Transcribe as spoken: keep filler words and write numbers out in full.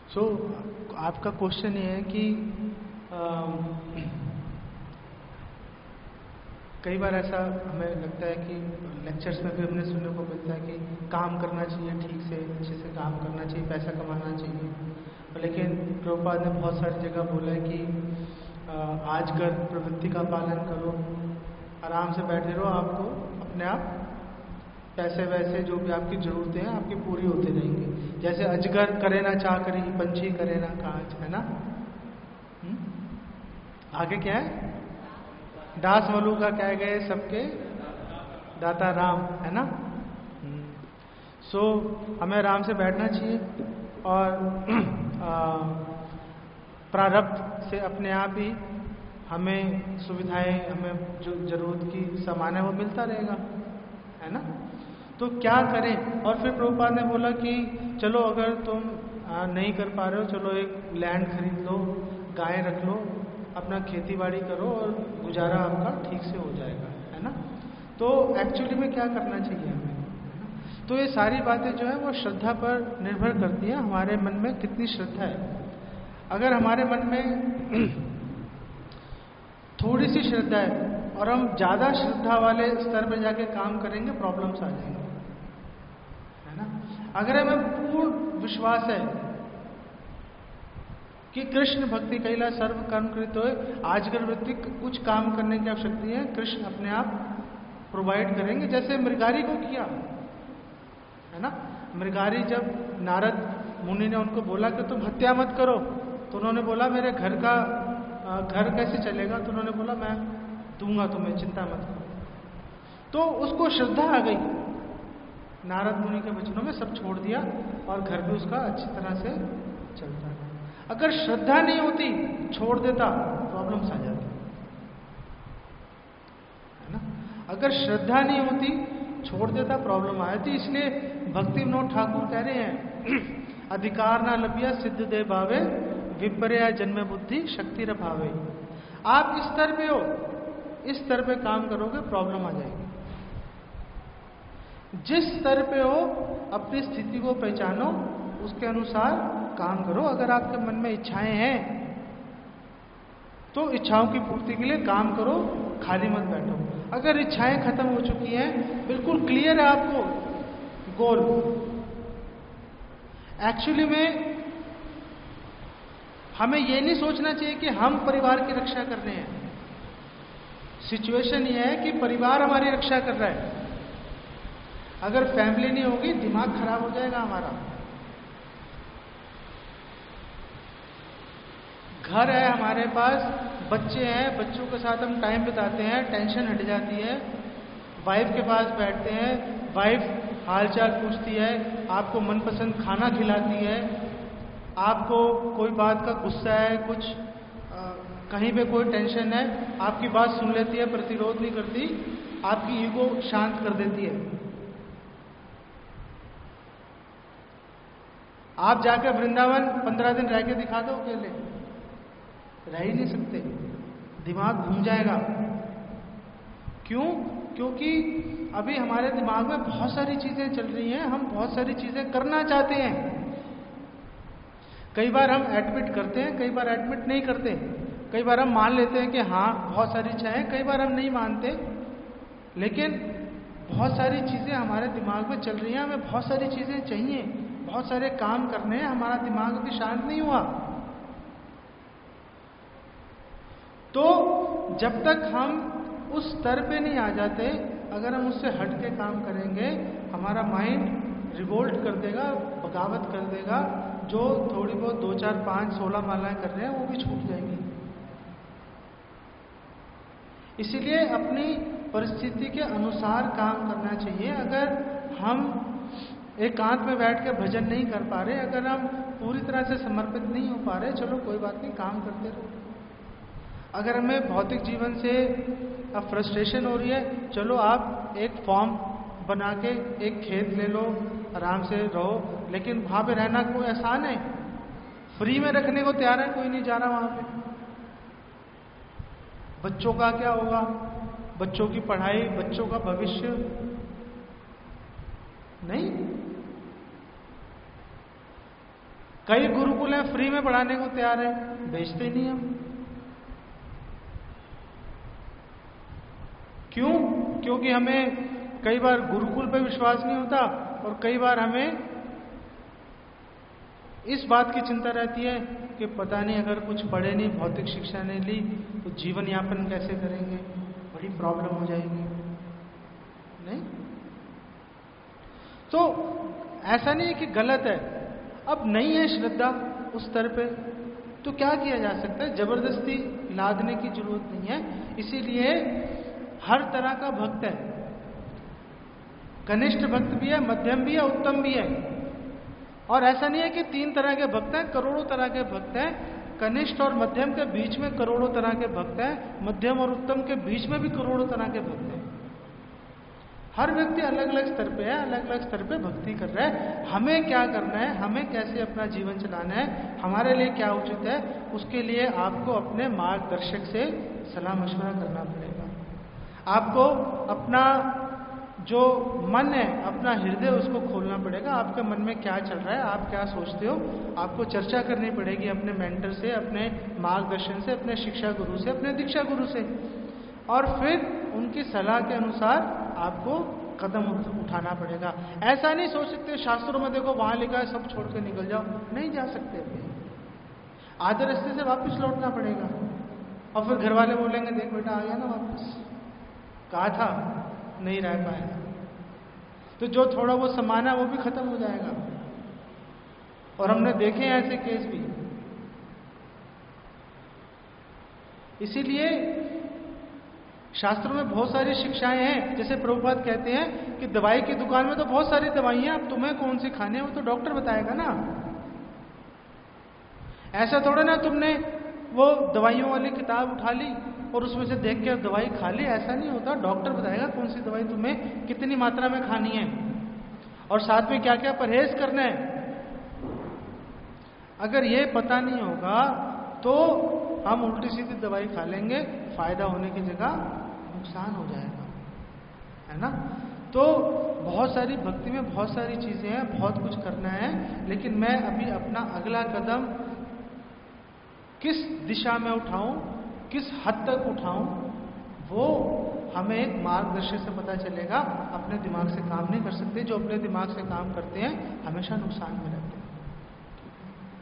सो so, आपका question ये है कि आ, कई बार ऐसा हमें लगता है कि लेक्चर्स में भी हमने सुनने को मिलता है कि काम करना चाहिए, ठीक से अच्छे से काम करना चाहिए, पैसा कमाना चाहिए। लेकिन प्रभुपाद ने बहुत सारी जगह बोला है कि आज कर प्रवृत्ति का पालन करो, आराम से बैठे रहो, आपको अपने आप पैसे वैसे जो भी आपकी जरूरतें हैं आपकी पूरी होती रहेंगी। जैसे अजगर करे ना चाह करी, पंछी करे ना काज, है ना। हुँ? आगे क्या है, दास मलू का कह गए सबके दाता राम, है ना। सो so, हमें आराम से बैठना चाहिए और प्रारब्ध से अपने आप ही हमें सुविधाएं, हमें जो जरूरत की सामान है वो मिलता रहेगा, है ना। तो क्या करें। और फिर प्रभुपाद ने बोला कि चलो अगर तुम नहीं कर पा रहे हो, चलो एक लैंड खरीद लो, गाय रख लो, अपना खेती बाड़ी करो और गुजारा आपका ठीक से हो जाएगा, है ना। तो एक्चुअली में क्या करना चाहिए हमें, है ना? तो ये सारी बातें जो है वो श्रद्धा पर निर्भर करती है, हमारे मन में कितनी श्रद्धा है। अगर हमारे मन में थोड़ी सी श्रद्धा है और हम ज्यादा श्रद्धा वाले स्तर पर जाके काम करेंगे, प्रॉब्लम्स आ जाएंगे, है ना। अगर हमें पूर्ण विश्वास है कि कृष्ण भक्ति कैला सर्व कर्म कृत होए, आजकर वृत्ति कुछ काम करने की आवश्यकता है, कृष्ण अपने आप प्रोवाइड करेंगे, जैसे मृगारी को किया, है ना। मृगारी जब नारद मुनि ने उनको बोला कि तुम हत्या मत करो, तो उन्होंने बोला मेरे घर का घर कैसे चलेगा, तो उन्होंने बोला मैं दूंगा तुम्हें, चिंता मत करो। तो उसको श्रद्धा आ गई, नारद मुनि के वचनों में सब छोड़ दिया और घर भी उसका अच्छी तरह से चलता है। अगर श्रद्धा नहीं होती, छोड़ देता, प्रॉब्लम्स आ जाती, है ना। अगर श्रद्धा नहीं होती, छोड़ देता, प्रॉब्लम आ जाती। इसलिए भक्ति विनोद ठाकुर कह रहे हैं, अधिकार ना लभिया सिद्ध दे भावे, विपर्या जन्म बुद्धि शक्ति रभावे। आप इस स्तर पे हो, इस स्तर पे काम करोगे, प्रॉब्लम आ जाएगी। जिस स्तर पे हो अपनी स्थिति को पहचानो, उसके अनुसार काम करो। अगर आपके मन में इच्छाएं हैं तो इच्छाओं की पूर्ति के लिए काम करो, खाली मत बैठो। अगर इच्छाएं खत्म हो चुकी हैं, बिल्कुल क्लियर है आपको गोल, एक्चुअली में हमें यह नहीं सोचना चाहिए कि हम परिवार की रक्षा कर रहे हैं। सिचुएशन यह है कि परिवार हमारी रक्षा कर रहा है। अगर फैमिली नहीं होगी, दिमाग खराब हो जाएगा हमारा। घर है हमारे पास, बच्चे हैं, बच्चों के साथ हम टाइम बिताते हैं, टेंशन हट जाती है। वाइफ के पास बैठते हैं, वाइफ हालचाल पूछती है, आपको मनपसंद खाना खिलाती है, आपको कोई बात का गुस्सा है, कुछ आ, कहीं पे कोई टेंशन है, आपकी बात सुन लेती है, प्रतिरोध नहीं करती, आपकी ईगो शांत कर देती है। आप जाकर वृंदावन पंद्रह दिन रह के दिखा दो, अकेले रह ही नहीं सकते, दिमाग घूम जाएगा। क्यों? क्योंकि अभी हमारे दिमाग में बहुत सारी चीजें चल रही हैं, हम बहुत सारी चीजें करना चाहते हैं। कई बार हम एडमिट करते हैं, कई बार एडमिट नहीं करते। कई बार हम मान लेते हैं कि हाँ बहुत सारी इच्छाएं, कई बार हम नहीं मानते। लेकिन बहुत सारी चीजें हमारे दिमाग में चल रही हैं, हमें बहुत सारी चीजें चाहिए, बहुत सारे काम करने हैं, हमारा दिमाग अभी शांत नहीं हुआ। तो जब तक हम उस स्तर पे नहीं आ जाते, अगर हम उससे हट के काम करेंगे, हमारा माइंड रिवोल्ट कर देगा, बगावत कर देगा। जो थोड़ी बहुत दो चार पांच सोलह मालाएं कर रहे हैं वो भी छूट जाएंगी। इसीलिए अपनी परिस्थिति के अनुसार काम करना चाहिए। अगर हम एकांत में बैठ के भजन नहीं कर पा रहे, अगर हम पूरी तरह से समर्पित नहीं हो पा रहे, चलो कोई बात नहीं, काम करते रहो। अगर हमें भौतिक जीवन से अब फ्रस्ट्रेशन हो रही है, चलो आप एक फॉर्म बना के एक खेत ले लो, आराम से रहो। लेकिन वहां पे रहना कोई आसान है? फ्री में रखने को तैयार है कोई नहीं जा रहा वहां पे। बच्चों का क्या होगा? बच्चों की पढ़ाई, बच्चों का भविष्य नहीं। कई गुरुकुल हैं फ्री में पढ़ाने को तैयार है, बेचते नहीं हम। क्यों? क्योंकि हमें कई बार गुरुकुल पे विश्वास नहीं होता और कई बार हमें इस बात की चिंता रहती है कि पता नहीं अगर कुछ पढ़े नहीं, भौतिक शिक्षा नहीं ली तो जीवन यापन कैसे करेंगे, बड़ी प्रॉब्लम हो जाएगी। नहीं तो ऐसा नहीं है कि गलत है, अब नहीं है श्रद्धा उस स्तर पे तो क्या किया जा सकता है? जबरदस्ती लादने की जरूरत नहीं है। इसीलिए हर तरह का भक्त है, कनिष्ठ भक्त भी है, मध्यम भी है, उत्तम भी है। और ऐसा नहीं है कि तीन तरह के भक्त हैं, करोड़ों तरह के भक्त हैं। कनिष्ठ और मध्यम के बीच में करोड़ों तरह के भक्त हैं, मध्यम और उत्तम के बीच में भी करोड़ों तरह के भक्त हैं। हर व्यक्ति अलग अलग स्तर पे है, अलग अलग स्तर पे भक्ति कर रहा है। हमें क्या करना है, हमें कैसे अपना जीवन चलाना है, हमारे लिए क्या उचित है, उसके लिए आपको अपने मार्गदर्शक से सलाह मशवरा करना पड़ेगा। आपको अपना जो मन है, अपना हृदय, उसको खोलना पड़ेगा। आपके मन में क्या चल रहा है, आप क्या सोचते हो, आपको चर्चा करनी पड़ेगी अपने मेंटर से, अपने मार्गदर्शन से, अपने शिक्षा गुरु से, अपने दीक्षा गुरु से। और फिर उनकी सलाह के अनुसार आपको कदम उठाना पड़ेगा। ऐसा नहीं सोच सकते शास्त्रों में देखो वहां लिखा है सब छोड़ के निकल जाओ, नहीं जा सकते अभी। आधे रास्ते से वापस लौटना पड़ेगा और फिर घर वाले बोलेंगे देख बेटा आ गया ना वापस, कहा था नहीं रह पाएगा। तो जो थोड़ा वो सामान है वो भी खत्म हो जाएगा। और हमने देखे हैं ऐसे केस भी। इसीलिए शास्त्रों में बहुत सारी शिक्षाएं हैं। जैसे प्रभुपाद कहते हैं कि दवाई की दुकान में तो बहुत सारी दवाइयां, अब तुम्हें कौन सी खानी है वो तो डॉक्टर बताएगा ना। ऐसा थोड़ा ना तुमने वो दवाइयों वाली किताब उठा ली और उसमें से देख के दवाई खा ली, ऐसा नहीं होता। डॉक्टर बताएगा कौन सी दवाई तुम्हें कितनी मात्रा में खानी है और साथ में क्या क्या परहेज करना है। अगर ये पता नहीं होगा तो हम उल्टी सीधी दवाई खा लेंगे, फायदा होने की जगह नुकसान हो जाएगा, है ना। तो बहुत सारी भक्ति में बहुत सारी चीजें हैं, बहुत कुछ करना है। लेकिन मैं अभी अपना अगला कदम किस दिशा में उठाऊं, किस हद तक उठाऊं, वो हमें एक मार्गदर्शक से पता चलेगा। अपने दिमाग से काम नहीं कर सकते। जो अपने दिमाग से काम करते हैं हमेशा नुकसान में रहते हैं।